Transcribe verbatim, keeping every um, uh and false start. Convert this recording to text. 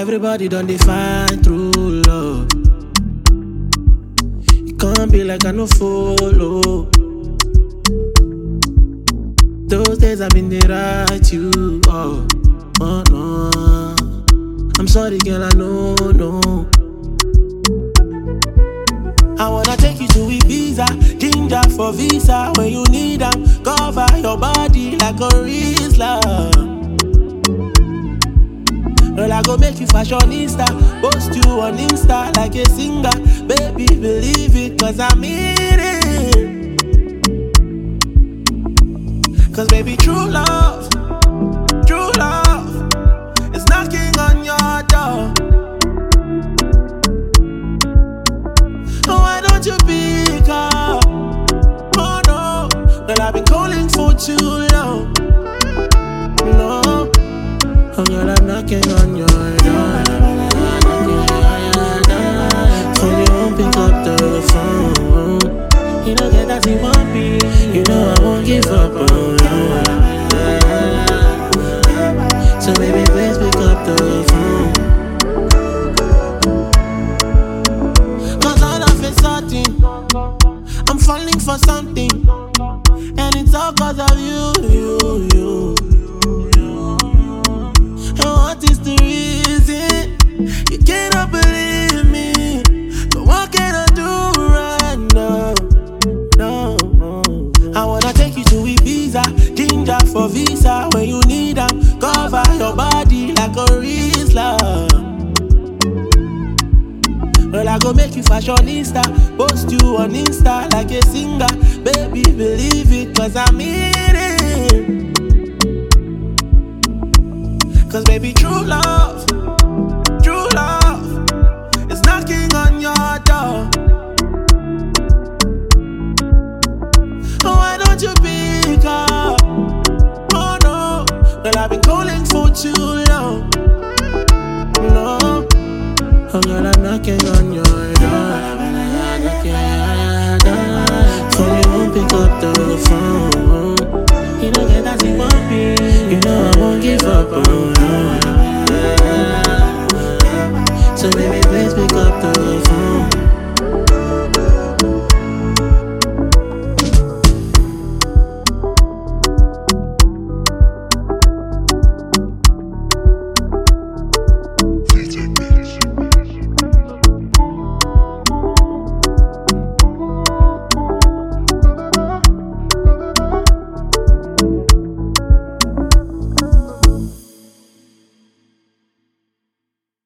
Everybody done they find true love. It can't be like I no follow. Those days I've been there right you. Oh, oh no. I'm sorry, girl, I know, no. I wanna take you to Ibiza, ginger for visa. When you need them, cover your body like a Rizla. Girl, I go make you fashionista, post you on Insta like a singer. Baby, believe it, cause I mean it. Cause baby, true love, true love is knocking on your door. Why don't you pick up? Oh no, girl, I've been calling for too long. No, oh girl, I'm knocking on your door. So you won't pick up the phone. You know that you want me. You know I won't give up on you. So baby, please pick up the phone. Cause all of a sudden I'm falling for something, and it's all cause of you, you, you. And what is the reason? You cannot believe me, but what can I do right now? No, I wanna take you to Ibiza, ginger for visa. When you need them, cover your body like a Rizla. Girl, I go make you fashionista, post you on Insta like a singer. Baby, believe it, cause I mean it. Cause baby, true love, true love is knocking on your door. Why don't you pick up? Oh no, girl, I've been calling for too long. No, oh girl, I'm knocking on your door. So you won't pick up the phone. You know that you want me. You know I won't give up on you.